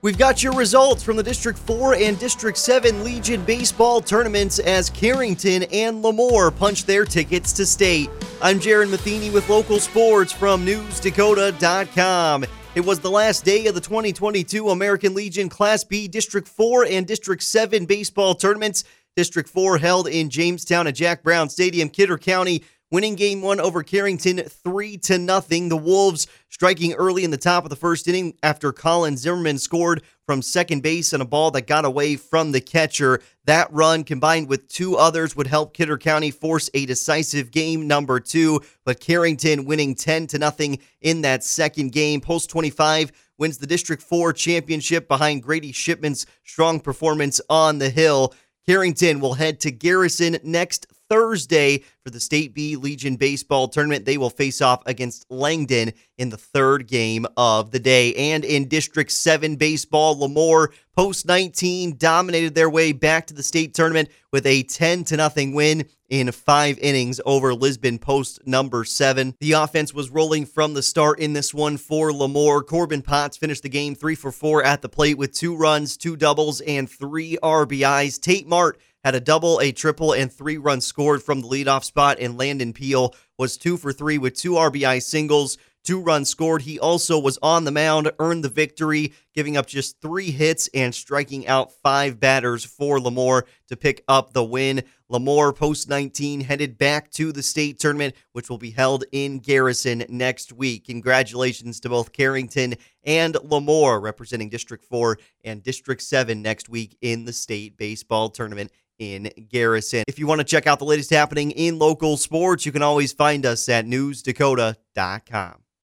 We've got your results from the District 4 and District 7 Legion baseball tournaments as Carrington and Lemoore punch their tickets to state. I'm Jaron Matheny with local sports from NewsDakota.com. It was the last day of the 2022 American Legion Class B District 4 and District 7 baseball tournaments. District 4 held in Jamestown at Jack Brown Stadium, Kidder County, winning Game 1 over Carrington 3-0. The Wolves striking early in the top of the first inning after Colin Zimmerman scored from second base on a ball that got away from the catcher. That run, combined with two others, would help Kidder County force a decisive game number 2, but Carrington winning 10-0 in that second game. Post 25 wins the District 4 championship behind Grady Shipman's strong performance on the hill. Carrington will head to Garrison next Thursday for the State B Legion baseball tournament. They will face off against Langdon in the third game of the day. And in District 7 baseball, Lemoore post 19 dominated their way back to the state tournament with a 10-0 win in 5 innings over Lisbon post number 7. The offense was rolling from the start in this one for Lemoore. Corbin Potts finished the game 3 for 4 at the plate with 2 runs, 2 doubles, and 3 RBIs. Tate Mart had a double, a triple, and 3 runs scored from the leadoff spot, and Landon Peel was 2 for 3 with 2 RBI singles, 2 runs scored. He also was on the mound, earned the victory, giving up just 3 hits and striking out 5 batters for Lemoore to pick up the win. Lemoore, post 19, headed back to the state tournament, which will be held in Garrison next week. Congratulations to both Carrington and Lemoore, representing District 4 and District 7 next week in the state baseball tournament in Garrison. If you want to check out the latest happening in local sports, you can always find us at NewsDakota.com.